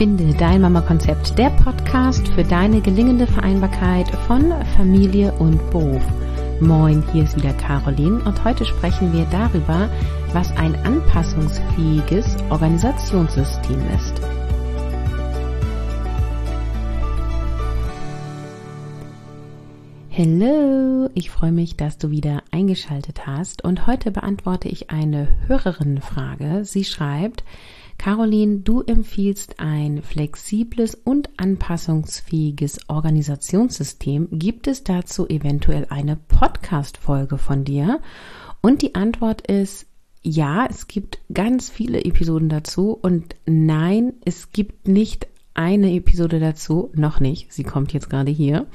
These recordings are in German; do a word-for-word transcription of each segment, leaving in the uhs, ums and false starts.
Finde dein Mama-Konzept, der Podcast für deine gelingende Vereinbarkeit von Familie und Beruf. Moin, hier ist wieder Caroline und heute sprechen wir darüber, was ein anpassungsfähiges Organisationssystem ist. Hallo, ich freue mich, dass du wieder eingeschaltet hast und heute beantworte ich eine Hörerinnenfrage. Sie schreibt: Caroline, du empfiehlst ein flexibles und anpassungsfähiges Organisationssystem. Gibt es dazu eventuell eine Podcast-Folge von dir? Und die Antwort ist ja, es gibt ganz viele Episoden dazu und nein, es gibt nicht eine Episode dazu, noch nicht, sie kommt jetzt gerade hier,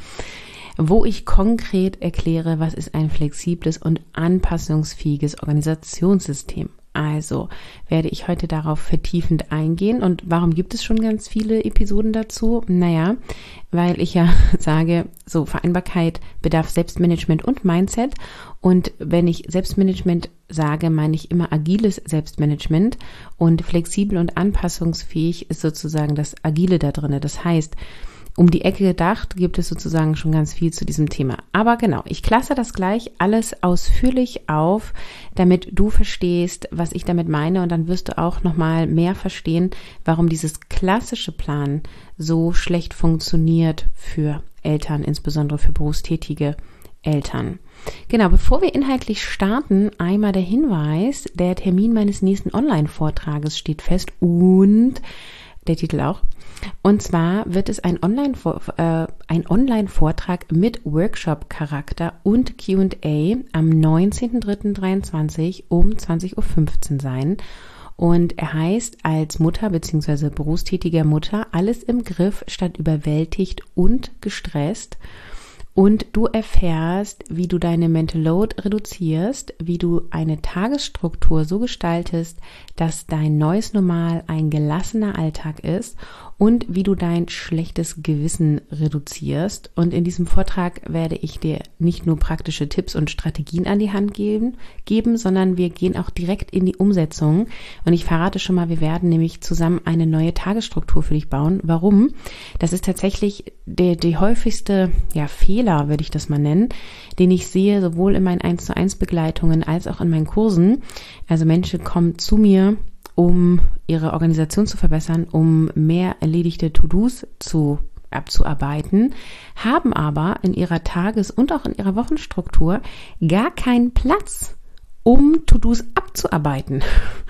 wo ich konkret erkläre, was ist ein flexibles und anpassungsfähiges Organisationssystem. Also werde ich heute darauf vertiefend eingehen. Und warum gibt es schon ganz viele Episoden dazu? Naja, weil ich ja sage, so Vereinbarkeit bedarf Selbstmanagement und Mindset. Und wenn ich Selbstmanagement sage, meine ich immer agiles Selbstmanagement. Und flexibel und anpassungsfähig ist sozusagen das Agile da drin. Das heißt, um die Ecke gedacht, gibt es sozusagen schon ganz viel zu diesem Thema. Aber genau, ich klasse das gleich alles ausführlich auf, damit du verstehst, was ich damit meine. Und dann wirst du auch nochmal mehr verstehen, warum dieses klassische Plan so schlecht funktioniert für Eltern, insbesondere für berufstätige Eltern. Genau, bevor wir inhaltlich starten, einmal der Hinweis, der Termin meines nächsten Online-Vortrages steht fest und der Titel auch. Und zwar wird es ein Online, äh, ein Online-Vortrag mit Workshop-Charakter und Q und A am neunzehnten dritten dreiundzwanzig um zwanzig Uhr fünfzehn sein. Und er heißt als Mutter bzw. berufstätiger Mutter alles im Griff statt überwältigt und gestresst. Und du erfährst, wie du deine Mental Load reduzierst, wie du eine Tagesstruktur so gestaltest, dass dein neues Normal ein gelassener Alltag ist und wie du dein schlechtes Gewissen reduzierst. Und in diesem Vortrag werde ich dir nicht nur praktische Tipps und Strategien an die Hand geben, geben, sondern wir gehen auch direkt in die Umsetzung. Und ich verrate schon mal, wir werden nämlich zusammen eine neue Tagesstruktur für dich bauen. Warum? Das ist tatsächlich der, die häufigste ja, Fehler, würde ich das mal nennen, den ich sehe, sowohl in meinen eins zu eins Begleitungen als auch in meinen Kursen. Also Menschen kommen zu mir, um ihre Organisation zu verbessern, um mehr erledigte To-Dos zu abzuarbeiten, haben aber in ihrer Tages- und auch in ihrer Wochenstruktur gar keinen Platz, um To-Dos abzuarbeiten.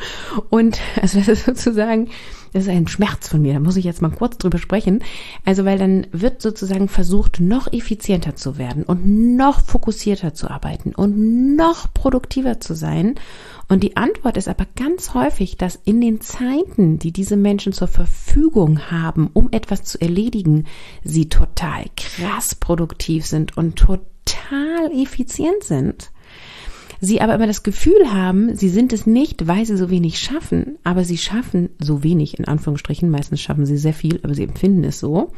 Und also das ist sozusagen, das ist ein Schmerz von mir, da muss ich jetzt mal kurz drüber sprechen. Also weil dann wird sozusagen versucht, noch effizienter zu werden und noch fokussierter zu arbeiten und noch produktiver zu sein. Und die Antwort ist aber ganz häufig, dass in den Zeiten, die diese Menschen zur Verfügung haben, um etwas zu erledigen, sie total krass produktiv sind und total effizient sind. Sie aber immer das Gefühl haben, sie sind es nicht, weil sie so wenig schaffen, aber sie schaffen so wenig, in Anführungsstrichen, meistens schaffen sie sehr viel, aber sie empfinden es so,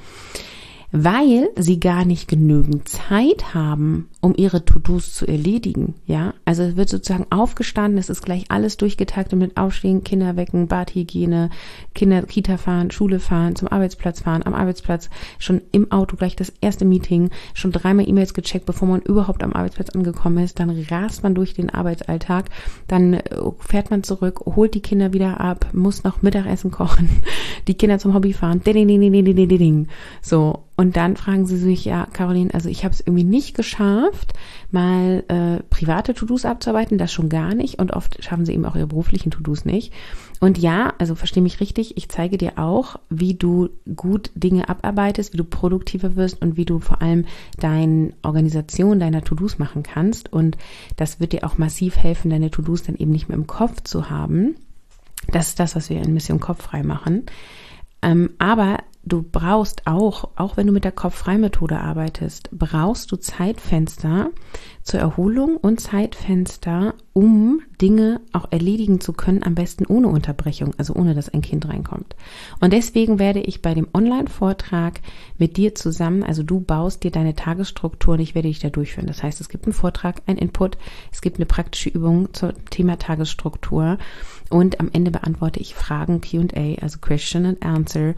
weil sie gar nicht genügend Zeit haben, um ihre To-Dos zu erledigen, ja, also es wird sozusagen aufgestanden, es ist gleich alles durchgetaktet mit Aufstehen, Kinder wecken, Badhygiene, Kinder Kita fahren, Schule fahren, zum Arbeitsplatz fahren, am Arbeitsplatz schon im Auto gleich das erste Meeting, schon dreimal E-Mails gecheckt, bevor man überhaupt am Arbeitsplatz angekommen ist, dann rast man durch den Arbeitsalltag, dann fährt man zurück, holt die Kinder wieder ab, muss noch Mittagessen kochen, die Kinder zum Hobby fahren, ding, ding, ding, ding, ding, ding, ding. So. Und dann fragen sie sich, ja, Caroline, also ich habe es irgendwie nicht geschafft, mal äh, private To-Dos abzuarbeiten, das schon gar nicht. Und oft schaffen sie eben auch ihre beruflichen To-Dos nicht. Und ja, also versteh mich richtig, ich zeige dir auch, wie du gut Dinge abarbeitest, wie du produktiver wirst und wie du vor allem deine Organisation deiner To-Dos machen kannst. Und das wird dir auch massiv helfen, deine To-Dos dann eben nicht mehr im Kopf zu haben. Das ist das, was wir in Mission Kopffrei machen. Ähm, aber du brauchst auch, auch wenn du mit der Kopffrei-Methode arbeitest, brauchst du Zeitfenster, zur Erholung und Zeitfenster, um Dinge auch erledigen zu können, am besten ohne Unterbrechung, also ohne, dass ein Kind reinkommt. Und deswegen werde ich bei dem Online-Vortrag mit dir zusammen, also du baust dir deine Tagesstruktur und ich werde dich da durchführen. Das heißt, es gibt einen Vortrag, einen Input, es gibt eine praktische Übung zum Thema Tagesstruktur und am Ende beantworte ich Fragen, Q and A, also Question and Answer.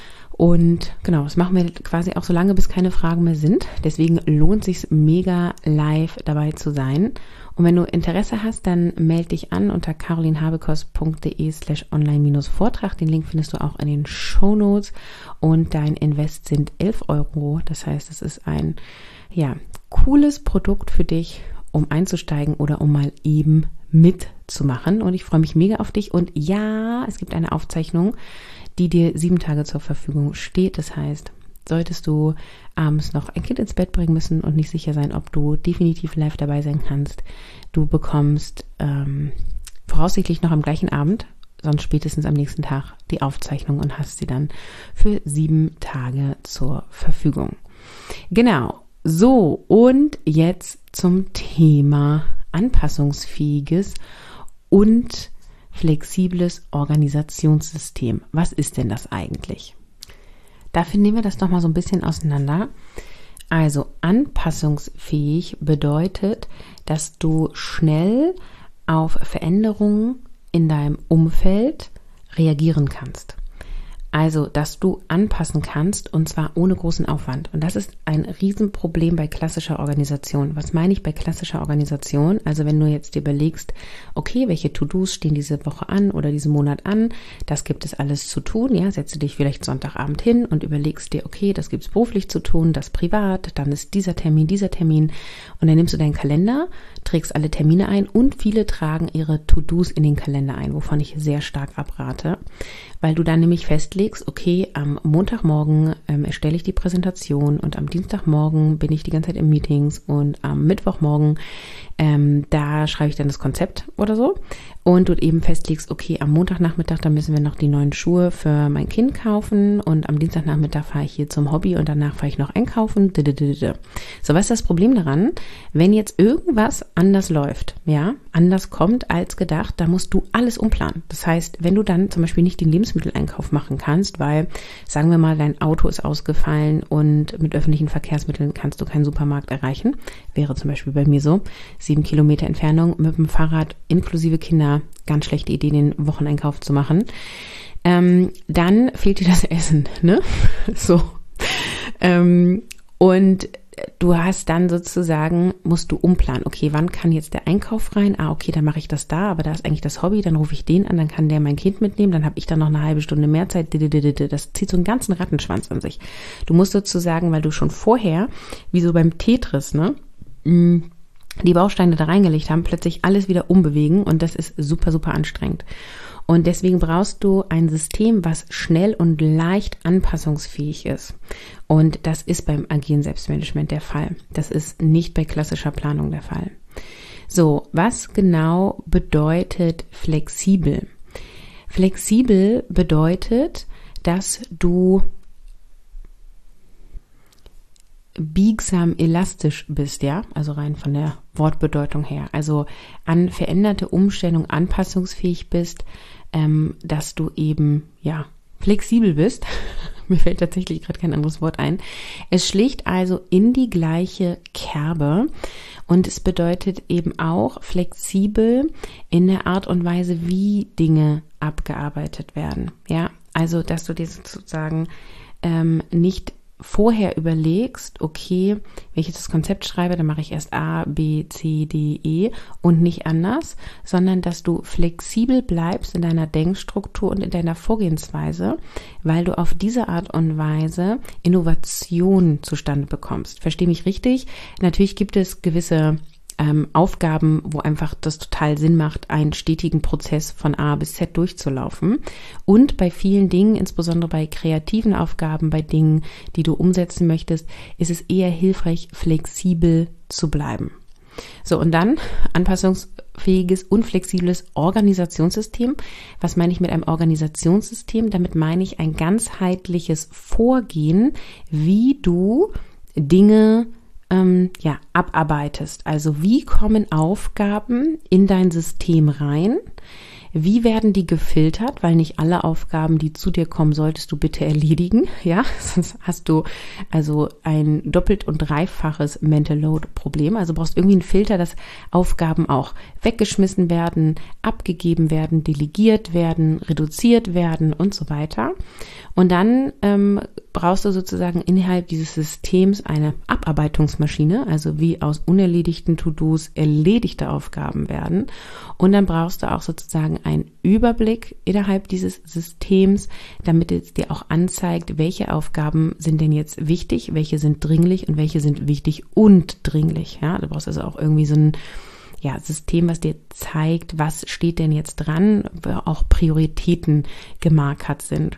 Und genau, das machen wir quasi auch so lange, bis keine Fragen mehr sind. Deswegen lohnt es sich mega live dabei zu sein. Und wenn du Interesse hast, dann melde dich an unter carolinhabekos.de slash online-Vortrag. Den Link findest du auch in den Shownotes. Und dein Invest sind elf Euro. Das heißt, es ist ein ja cooles Produkt für dich, um einzusteigen oder um mal eben mitzumachen. Und ich freue mich mega auf dich. Und ja, es gibt eine Aufzeichnung, die dir sieben Tage zur Verfügung steht. Das heißt, solltest du abends noch ein Kind ins Bett bringen müssen und nicht sicher sein, ob du definitiv live dabei sein kannst, du bekommst ähm, voraussichtlich noch am gleichen Abend, sonst spätestens am nächsten Tag die Aufzeichnung und hast sie dann für sieben Tage zur Verfügung. Genau, so und jetzt zum Thema anpassungsfähiges und flexibles Organisationssystem. Was ist denn das eigentlich? Dafür nehmen wir das doch mal so ein bisschen auseinander. Also anpassungsfähig bedeutet, dass du schnell auf Veränderungen in deinem Umfeld reagieren kannst. Also, dass du anpassen kannst und zwar ohne großen Aufwand. Und das ist ein Riesenproblem bei klassischer Organisation. Was meine ich bei klassischer Organisation? Also, wenn du jetzt dir überlegst, okay, welche To-Dos stehen diese Woche an oder diesen Monat an, das gibt es alles zu tun, ja, setze dich vielleicht Sonntagabend hin und überlegst dir, okay, das gibt es beruflich zu tun, das privat, dann ist dieser Termin, dieser Termin und dann nimmst du deinen Kalender, trägst alle Termine ein und viele tragen ihre To-Dos in den Kalender ein, wovon ich sehr stark abrate, weil du dann nämlich festlegst, okay, am Montagmorgen ähm, erstelle ich die Präsentation und am Dienstagmorgen bin ich die ganze Zeit in Meetings und am Mittwochmorgen ähm, da schreibe ich dann das Konzept oder so und du eben festlegst, okay, am Montagnachmittag, da müssen wir noch die neuen Schuhe für mein Kind kaufen und am Dienstagnachmittag fahre ich hier zum Hobby und danach fahre ich noch einkaufen. So, was ist das Problem daran? Wenn jetzt irgendwas anders läuft, ja, anders kommt als gedacht, da musst du alles umplanen. Das heißt, wenn du dann zum Beispiel nicht den Lebensmitteleinkauf machen kannst, weil, sagen wir mal, dein Auto ist ausgefallen und mit öffentlichen Verkehrsmitteln kannst du keinen Supermarkt erreichen, wäre zum Beispiel bei mir so, sieben Kilometer Entfernung mit dem Fahrrad inklusive Kinder, ganz schlechte Idee, den Wocheneinkauf zu machen, ähm, dann fehlt dir das Essen, ne? So. Ähm, und du hast dann sozusagen, musst du umplanen, okay, wann kann jetzt der Einkauf rein? Ah, okay, dann mache ich das da, aber da ist eigentlich das Hobby, dann rufe ich den an, dann kann der mein Kind mitnehmen, dann habe ich dann noch eine halbe Stunde mehr Zeit, das zieht so einen ganzen Rattenschwanz an sich. Du musst sozusagen, weil du schon vorher, wie so beim Tetris, ne, die Bausteine da reingelegt haben, plötzlich alles wieder umbewegen und das ist super, super anstrengend. Und deswegen brauchst du ein System, was schnell und leicht anpassungsfähig ist. Und das ist beim agilen Selbstmanagement der Fall. Das ist nicht bei klassischer Planung der Fall. So, was genau bedeutet flexibel? Flexibel bedeutet, dass du biegsam elastisch bist, ja, also rein von der Wortbedeutung her, also an veränderte Umstellungen anpassungsfähig bist, ähm, dass du eben, ja, flexibel bist. Mir fällt tatsächlich gerade kein anderes Wort ein. Es schlägt also in die gleiche Kerbe und es bedeutet eben auch flexibel in der Art und Weise, wie Dinge abgearbeitet werden, ja, also, dass du dir sozusagen ähm, nicht vorher überlegst, okay, wenn ich jetzt das Konzept schreibe, dann mache ich erst A, B, C, D, E und nicht anders, sondern dass du flexibel bleibst in deiner Denkstruktur und in deiner Vorgehensweise, weil du auf diese Art und Weise Innovation zustande bekommst. Versteh mich richtig? Natürlich gibt es gewisse Ähm, Aufgaben, wo einfach das total Sinn macht, einen stetigen Prozess von A bis Z durchzulaufen. Und bei vielen Dingen, insbesondere bei kreativen Aufgaben, bei Dingen, die du umsetzen möchtest, ist es eher hilfreich, flexibel zu bleiben. So, und dann anpassungsfähiges und flexibles Organisationssystem. Was meine ich mit einem Organisationssystem? Damit meine ich ein ganzheitliches Vorgehen, wie du Dinge ähm, ja, abarbeitest. Also wie kommen Aufgaben in dein System rein? Wie werden die gefiltert? Weil nicht alle Aufgaben, die zu dir kommen, solltest du bitte erledigen. Ja, sonst hast du also ein doppelt und dreifaches Mental Load Problem. Also brauchst irgendwie einen Filter, dass Aufgaben auch weggeschmissen werden, abgegeben werden, delegiert werden, reduziert werden und so weiter. Und dann ähm, brauchst du sozusagen innerhalb dieses Systems eine Abarbeitungsmaschine, also wie aus unerledigten To-Dos erledigte Aufgaben werden. Und dann brauchst du auch sozusagen einen Überblick innerhalb dieses Systems, damit es dir auch anzeigt, welche Aufgaben sind denn jetzt wichtig, welche sind dringlich und welche sind wichtig und dringlich. Ja, du brauchst also auch irgendwie so ein ja, System, was dir zeigt, was steht denn jetzt dran, wo auch Prioritäten gemarkert sind.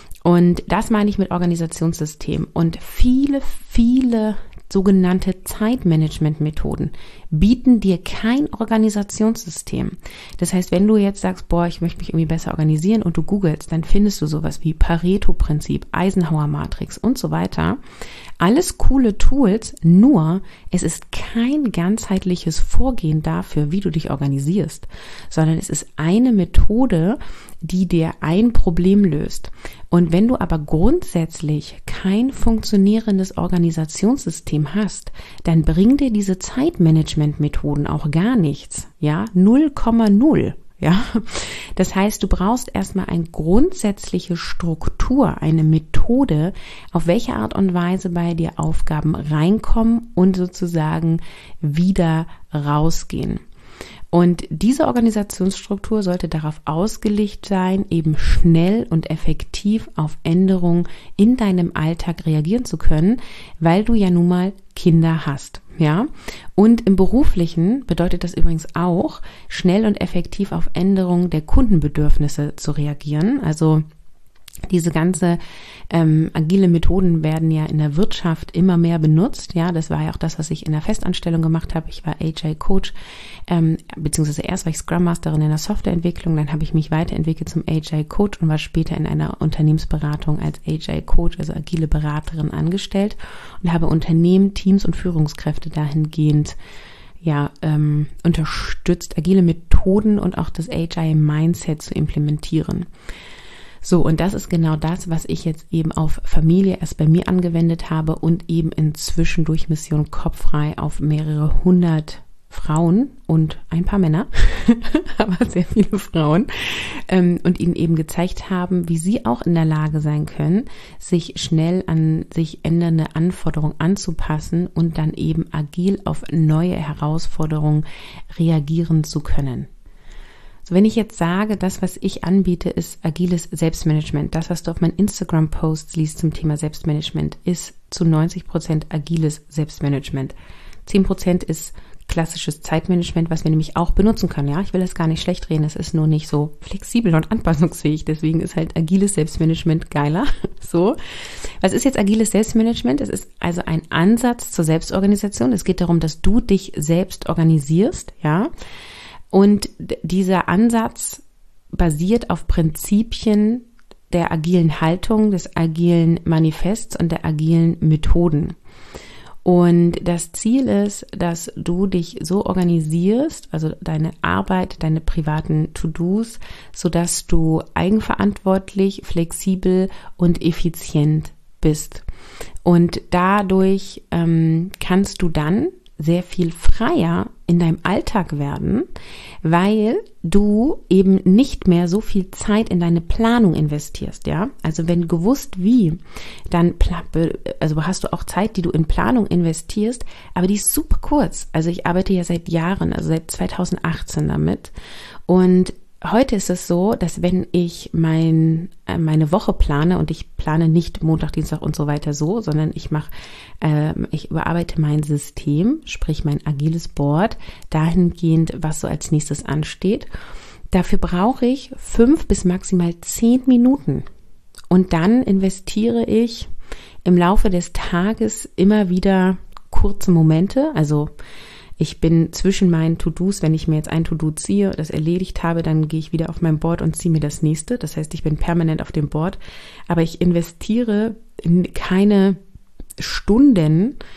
Und das meine ich mit Organisationssystem. Und viele, viele sogenannte Zeitmanagement-Methoden bieten dir kein Organisationssystem. Das heißt, wenn du jetzt sagst, boah, ich möchte mich irgendwie besser organisieren und du googelst, dann findest du sowas wie Pareto-Prinzip, Eisenhower-Matrix und so weiter. Alles coole Tools, nur es ist kein ganzheitliches Vorgehen dafür, wie du dich organisierst, sondern es ist eine Methode, die dir ein Problem löst. Und wenn du aber grundsätzlich kein funktionierendes Organisationssystem hast, dann bringen dir diese Zeitmanagement-Methoden auch gar nichts. Ja, null Komma null. Ja, das heißt, du brauchst erstmal eine grundsätzliche Struktur, eine Methode, auf welche Art und Weise bei dir Aufgaben reinkommen und sozusagen wieder rausgehen. Und diese Organisationsstruktur sollte darauf ausgelegt sein, eben schnell und effektiv auf Änderungen in deinem Alltag reagieren zu können, weil du ja nun mal Kinder hast, ja? Und im Beruflichen bedeutet das übrigens auch, schnell und effektiv auf Änderungen der Kundenbedürfnisse zu reagieren. Also diese ganze ähm, agile Methoden werden ja in der Wirtschaft immer mehr benutzt. Ja, das war ja auch das, was ich in der Festanstellung gemacht habe. Ich war Agile Coach, ähm, beziehungsweise erst war ich Scrum Masterin in der Softwareentwicklung, dann habe ich mich weiterentwickelt zum Agile Coach und war später in einer Unternehmensberatung als Agile Coach, also agile Beraterin angestellt und habe Unternehmen, Teams und Führungskräfte dahingehend ja, ähm, unterstützt, agile Methoden und auch das Agile Mindset zu implementieren. So, und das ist genau das, was ich jetzt eben auf Familie erst bei mir angewendet habe und eben inzwischen durch Mission Kopffrei auf mehrere hundert Frauen und ein paar Männer, aber sehr viele Frauen, ähm, und ihnen eben gezeigt haben, wie sie auch in der Lage sein können, sich schnell an sich ändernde Anforderungen anzupassen und dann eben agil auf neue Herausforderungen reagieren zu können. Wenn ich jetzt sage, das, was ich anbiete, ist agiles Selbstmanagement, das, was du auf meinen Instagram-Posts liest zum Thema Selbstmanagement, ist zu neunzig Prozent agiles Selbstmanagement. zehn Prozent ist klassisches Zeitmanagement, was wir nämlich auch benutzen können. Ja, ich will das gar nicht schlecht reden, es ist nur nicht so flexibel und anpassungsfähig, deswegen ist halt agiles Selbstmanagement geiler. So, was ist jetzt agiles Selbstmanagement? Es ist also ein Ansatz zur Selbstorganisation. Es geht darum, dass du dich selbst organisierst, ja. Und dieser Ansatz basiert auf Prinzipien der agilen Haltung, des agilen Manifests und der agilen Methoden. Und das Ziel ist, dass du dich so organisierst, also deine Arbeit, deine privaten To-Dos, sodass du eigenverantwortlich, flexibel und effizient bist. Und dadurch ähm, kannst du dann sehr viel freier in deinem Alltag werden, weil du eben nicht mehr so viel Zeit in deine Planung investierst, ja? Also wenn gewusst wie, dann also hast du auch Zeit, die du in Planung investierst, aber die ist super kurz. Also ich arbeite ja seit Jahren, also seit zweitausendachtzehn damit, und heute ist es so, dass wenn ich mein, äh, meine Woche plane, und ich plane nicht Montag, Dienstag und so weiter so, sondern ich mache, äh, ich überarbeite mein System, sprich mein agiles Board, dahingehend, was so als nächstes ansteht. Dafür brauche ich fünf bis maximal zehn Minuten. Und dann investiere ich im Laufe des Tages immer wieder kurze Momente, also ich bin zwischen meinen To-Dos, wenn ich mir jetzt ein To-Do ziehe, das erledigt habe, dann gehe ich wieder auf mein Board und ziehe mir das nächste. Das heißt, ich bin permanent auf dem Board, aber ich investiere in keine Stunden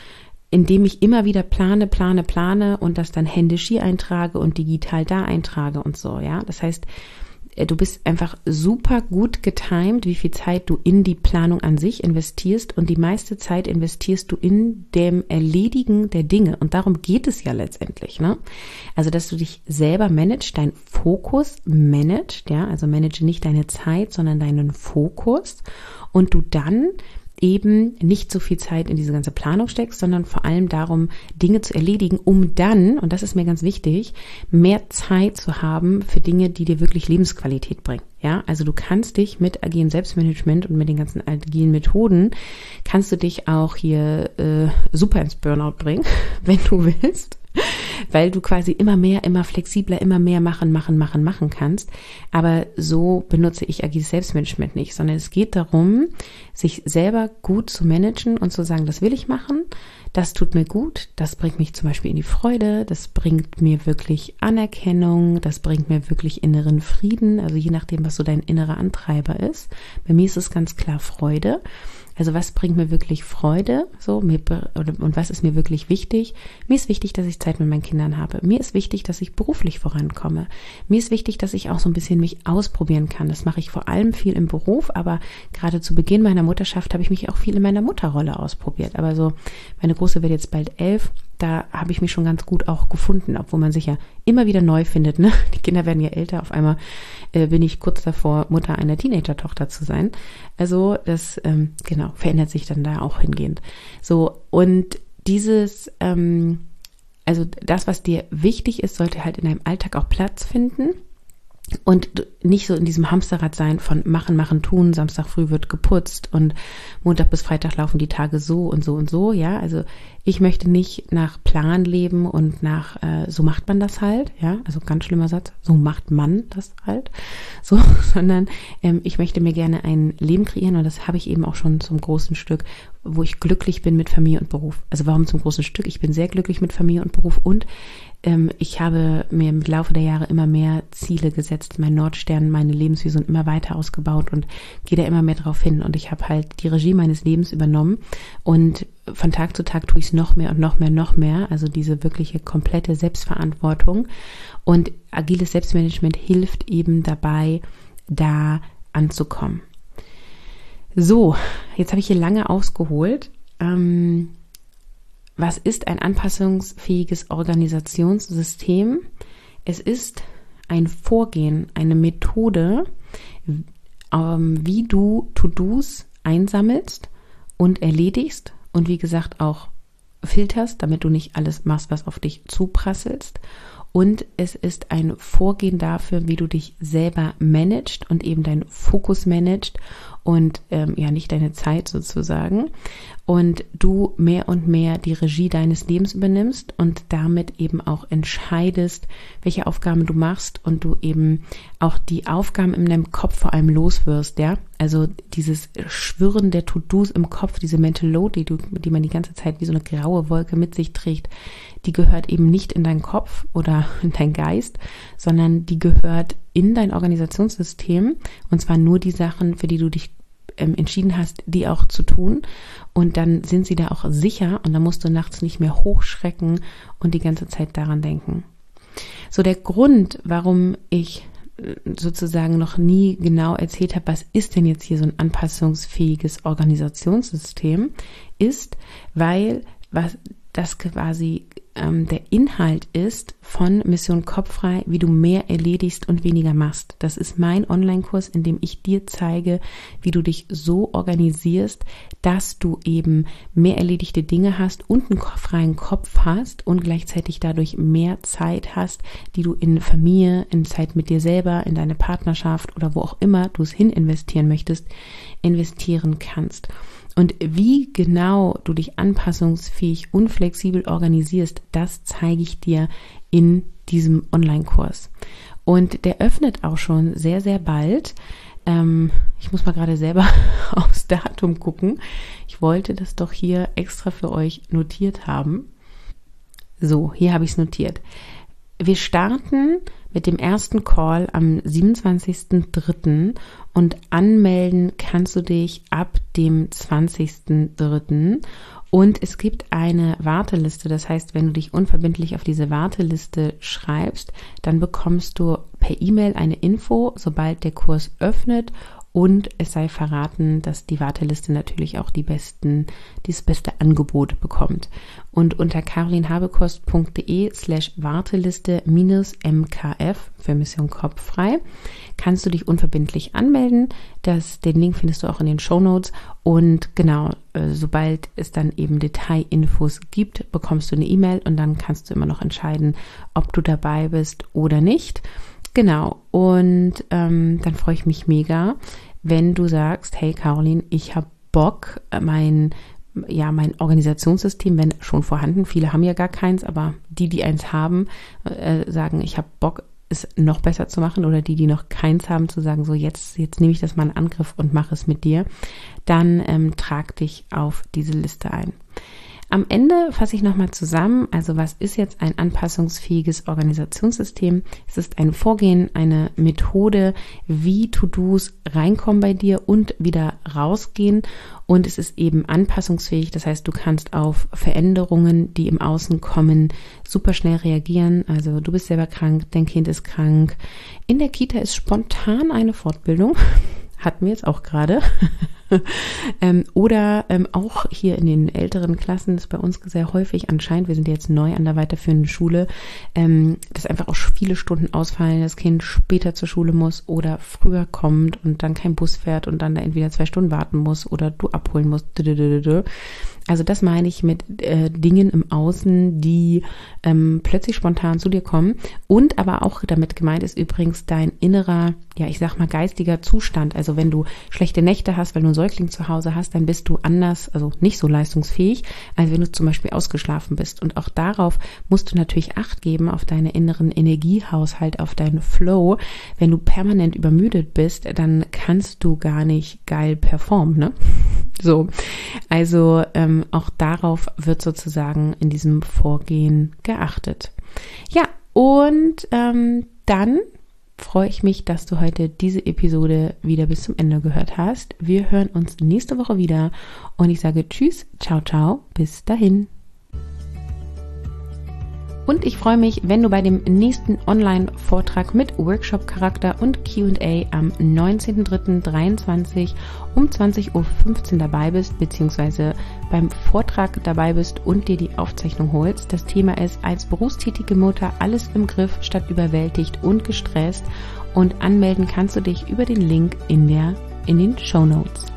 indem ich immer wieder plane, plane, plane und das dann händisch hier eintrage und digital da eintrage und so, ja. Das heißt, du bist einfach super gut getimed, wie viel Zeit du in die Planung an sich investierst, und die meiste Zeit investierst du in dem Erledigen der Dinge, und darum geht es ja letztendlich, ne? Also, dass du dich selber managst, dein Fokus managst, ja, also manage nicht deine Zeit, sondern deinen Fokus, und du dann eben nicht so viel Zeit in diese ganze Planung steckst, sondern vor allem darum, Dinge zu erledigen, um dann, und das ist mir ganz wichtig, mehr Zeit zu haben für Dinge, die dir wirklich Lebensqualität bringen. Ja, also du kannst dich mit agilem Selbstmanagement und mit den ganzen agilen Methoden, kannst du dich auch hier äh, super ins Burnout bringen, wenn du willst, weil du quasi immer mehr, immer flexibler, immer mehr machen, machen, machen, machen kannst. Aber so benutze ich agiles Selbstmanagement nicht, sondern es geht darum, sich selber gut zu managen und zu sagen, das will ich machen, das tut mir gut, das bringt mich zum Beispiel in die Freude, das bringt mir wirklich Anerkennung, das bringt mir wirklich inneren Frieden, also je nachdem, was so dein innerer Antreiber ist. Bei mir ist es ganz klar Freude. Also was bringt mir wirklich Freude, so, mir, und was ist mir wirklich wichtig? Mir ist wichtig, dass ich Zeit mit meinen Kindern habe. Mir ist wichtig, dass ich beruflich vorankomme. Mir ist wichtig, dass ich auch so ein bisschen mich ausprobieren kann. Das mache ich vor allem viel im Beruf, aber gerade zu Beginn meiner Mutterschaft habe ich mich auch viel in meiner Mutterrolle ausprobiert. Aber so, meine Große wird jetzt bald elf, da habe ich mich schon ganz gut auch gefunden, obwohl man sich ja immer wieder neu findet, ne? Die Kinder werden ja älter, auf einmal äh, bin ich kurz davor, Mutter einer Teenager-Tochter zu sein. Also das, ähm, genau, verändert sich dann da auch hingehend. So, und dieses, ähm, also das, was dir wichtig ist, sollte halt in deinem Alltag auch Platz finden. Und nicht so in diesem Hamsterrad sein von machen, machen, tun, Samstag früh wird geputzt und Montag bis Freitag laufen die Tage so und so und so, ja, also ich möchte nicht nach Plan leben und nach, äh, so macht man das halt, ja, also ganz schlimmer Satz, so macht man das halt, so, sondern ähm, ich möchte mir gerne ein Leben kreieren, und das habe ich eben auch schon zum großen Stück, wo ich glücklich bin mit Familie und Beruf. Also warum zum großen Stück? Ich bin sehr glücklich mit Familie und Beruf, und ähm, ich habe mir im Laufe der Jahre immer mehr Ziele gesetzt, mein Nordstern, meine Lebensvision immer weiter ausgebaut und gehe da immer mehr drauf hin, und ich habe halt die Regie meines Lebens übernommen, und von Tag zu Tag tue ich es noch mehr und noch mehr, noch mehr, also diese wirkliche komplette Selbstverantwortung, und agiles Selbstmanagement hilft eben dabei, da anzukommen. So, jetzt habe ich hier lange ausgeholt. Ähm, was ist ein anpassungsfähiges Organisationssystem? Es ist ein Vorgehen, eine Methode, ähm, wie du To-Dos einsammelst und erledigst und wie gesagt auch filterst, damit du nicht alles machst, was auf dich zuprasselst. Und es ist ein Vorgehen dafür, wie du dich selber managst und eben deinen Fokus managst und ähm, ja nicht deine Zeit sozusagen, und du mehr und mehr die Regie deines Lebens übernimmst und damit eben auch entscheidest, welche Aufgaben du machst, und du eben auch die Aufgaben in deinem Kopf vor allem loswirst, ja, also dieses Schwirren der To-Dos im Kopf, diese Mental Load, die, du, die man die ganze Zeit wie so eine graue Wolke mit sich trägt, die gehört eben nicht in deinen Kopf oder in deinen Geist, sondern die gehört in dein Organisationssystem, und zwar nur die Sachen, für die du dich ähm, entschieden hast, die auch zu tun, und dann sind sie da auch sicher, und dann musst du nachts nicht mehr hochschrecken und die ganze Zeit daran denken. So, der Grund, warum ich sozusagen noch nie genau erzählt habe, was ist denn jetzt hier so ein anpassungsfähiges Organisationssystem, ist, weil was das quasi ähm, der Inhalt ist von Mission Kopffrei, wie du mehr erledigst und weniger machst. Das ist mein Online-Kurs, in dem ich dir zeige, wie du dich so organisierst, dass du eben mehr erledigte Dinge hast und einen freien Kopf hast und gleichzeitig dadurch mehr Zeit hast, die du in Familie, in Zeit mit dir selber, in deine Partnerschaft oder wo auch immer du es hin investieren möchtest, investieren kannst. Und wie genau du dich anpassungsfähig und flexibel organisierst, das zeige ich dir in diesem Online-Kurs. Und der öffnet auch schon sehr, sehr bald. Ähm, ich muss mal gerade selber aufs Datum gucken. Ich wollte das doch hier extra für euch notiert haben. So, hier habe ich es notiert. wir starten mit dem ersten Call am siebenundzwanzigsten dritten und anmelden kannst du dich ab dem zwanzigsten dritten Und es gibt eine Warteliste, das heißt, wenn du dich unverbindlich auf diese Warteliste schreibst, dann bekommst du per E-Mail eine Info, sobald der Kurs öffnet. Und es sei verraten, dass die Warteliste natürlich auch die besten, das beste Angebot bekommt. Und unter carolinhabekost.de slash Warteliste minus M K F für Mission Kopffrei kannst du dich unverbindlich anmelden. Das, den Link findest du auch in den Shownotes. Und genau, äh, sobald es dann eben Detailinfos gibt, bekommst du eine E-Mail und dann kannst du immer noch entscheiden, ob du dabei bist oder nicht. Genau, und ähm, dann freue ich mich mega, wenn du sagst, hey Caroline, ich habe Bock, mein, ja, mein Organisationssystem, wenn schon vorhanden, viele haben ja gar keins, aber die, die eins haben, äh, sagen, ich habe Bock, es noch besser zu machen, oder die, die noch keins haben, zu sagen, so jetzt, jetzt nehme ich das mal in Angriff und mache es mit dir, dann ähm, trag dich auf diese Liste ein. Am Ende fasse ich nochmal zusammen, also was ist jetzt ein anpassungsfähiges Organisationssystem? Es ist ein Vorgehen, eine Methode, wie To-Dos reinkommen bei dir und wieder rausgehen, und es ist eben anpassungsfähig, das heißt, du kannst auf Veränderungen, die im Außen kommen, super schnell reagieren. Also du bist selber krank, dein Kind ist krank, in der Kita ist spontan eine Fortbildung, hatten wir jetzt auch gerade. ähm, oder ähm, auch hier in den älteren Klassen ist bei uns sehr häufig anscheinend, wir sind jetzt neu an der weiterführenden Schule, ähm, dass einfach auch viele Stunden ausfallen, das Kind später zur Schule muss oder früher kommt und dann kein Bus fährt und dann da entweder zwei Stunden warten muss oder du abholen musst. Also das meine ich mit äh, Dingen im Außen, die ähm, plötzlich spontan zu dir kommen, und aber auch damit gemeint ist übrigens dein innerer, ja ich sag mal geistiger Zustand. Also wenn du schlechte Nächte hast, weil du einen Säugling zu Hause hast, dann bist du anders, also nicht so leistungsfähig, als wenn du zum Beispiel ausgeschlafen bist. Und auch darauf musst du natürlich Acht geben, auf deinen inneren Energiehaushalt, auf deinen Flow. Wenn du permanent übermüdet bist, dann kannst du gar nicht geil performen, ne? So, also ähm, auch darauf wird sozusagen in diesem Vorgehen geachtet. Ja, und ähm, dann freue ich mich, dass du heute diese Episode wieder bis zum Ende gehört hast. Wir hören uns nächste Woche wieder und ich sage Tschüss, ciao, ciao, bis dahin. Und ich freue mich, wenn du bei dem nächsten Online-Vortrag mit Workshop-Charakter und Q und A am neunzehnten dritten dreiundzwanzig um zwanzig Uhr fünfzehn dabei bist, beziehungsweise beim Vortrag dabei bist und dir die Aufzeichnung holst. Das Thema ist: als berufstätige Mutter alles im Griff statt überwältigt und gestresst. Und anmelden kannst du dich über den Link in der, in den Shownotes.